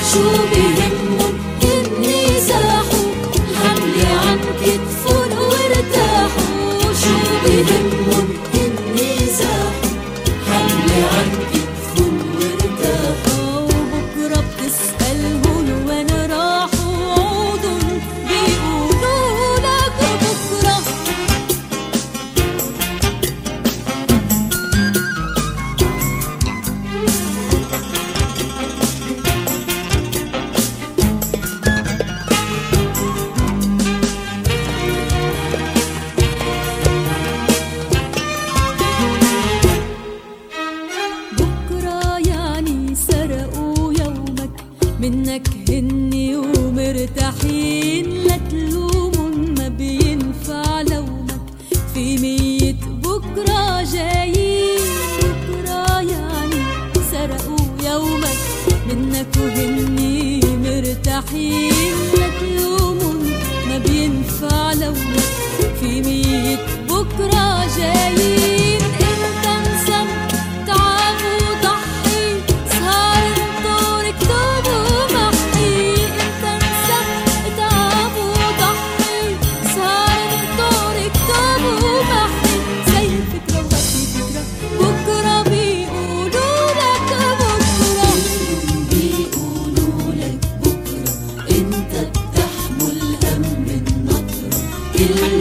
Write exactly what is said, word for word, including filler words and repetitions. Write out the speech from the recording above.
شو بهمن إني ساحوا حملي عن كتفن وارتاحوا. شو بهمن إني ساحوا حملي عن كتفن وارتاحوا. وبكرة بتسألهن وين راحوا عودن بيقولوا لك بكرة. منك هني ومرتاحين لا تلومن ما بينفع لومك في مية بكرة جايين. بكرة يعني سرقوا يومك منك وهني مرتاحين لا تلومن ما بينفع لومك في مية بكرة جايين. انت مسم تعب وضحي سهر انطور كتب كل